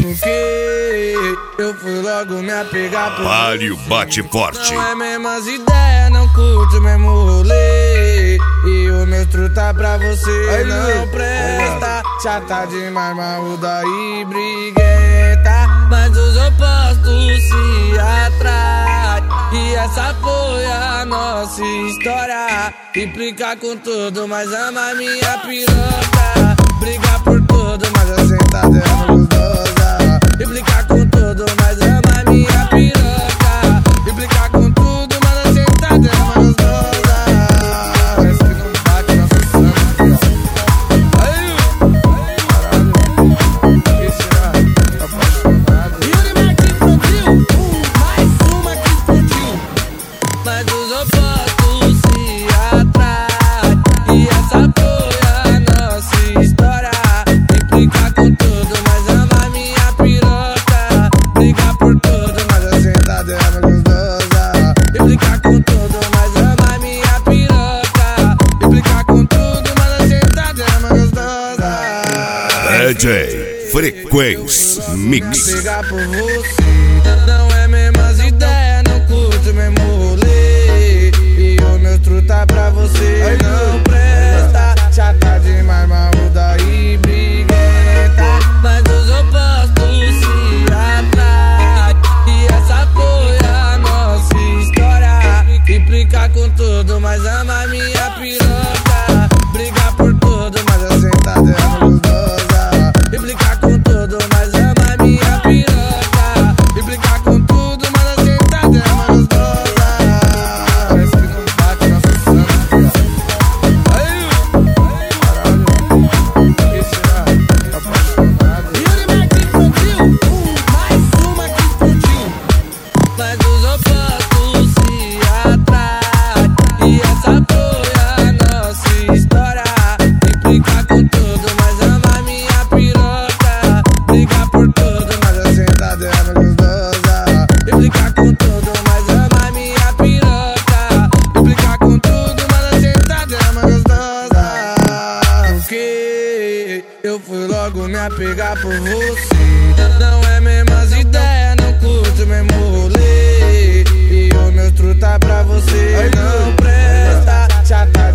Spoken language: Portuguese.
Porque eu fui logo me apegar por Palio bate forte. Não é mesmas ideias, não curto o mesmo rolê. E o meu truta pra você não presta. Chata demais, marruda e briguenta. Mas os opostos se atraem. E essa foi a nossa história. Implica com tudo, mas ama minha piroca. Briga por tudo, mas a sentada é gostosa. Implica com tudo, mas ama minha piroca. Implica com tudo, mas a sentada é gostosa. Parece que não bate nosso sangue. Que será? Apaixonado. Yuri Martins produziu mais uma que explodiu. Mas os opostos se atraem. E essa foi a nossa história. Implica com tudo, mas ama minha piroca. Briga por tudo, mas a sentada é gostosa. Implica com tudo, mas ama minha piroca. Implica com tudo, mas a sentada é gostosa. DJ Frequência Mix. Pegar por você, não é mesmas ideias, não curto o mesmo rolê. E o meu truta pra você não presta. Chata demais, marruda e briguenta. Mas os opostos se atraem. E essa foi a nossa história. Implica com tudo, mas ama minha piroca. Briga por tudo, mas a sentada é gostosa. Implica com tudo, mas ama minha piroca. Implica com tudo, mas a sentada é gostosa. Parece que não bate nosso sangue. Que será? Apaixonado. Yuri Martins produziu mais uma que explodiu. Mas os opostos se atraem. E essa foi a nossa história. Implica com tudo, mas ama minha piroca. Briga por tudo, mas a sentada é gostosa. Implica com tudo, mas ama minha piroca. Implica com tudo, mas a sentada é gostosa. Porque eu fui logo me apegar por você. Não é mesmas ideias, não curto o mesmo rolê. E o meu truta pra você não presta. Chata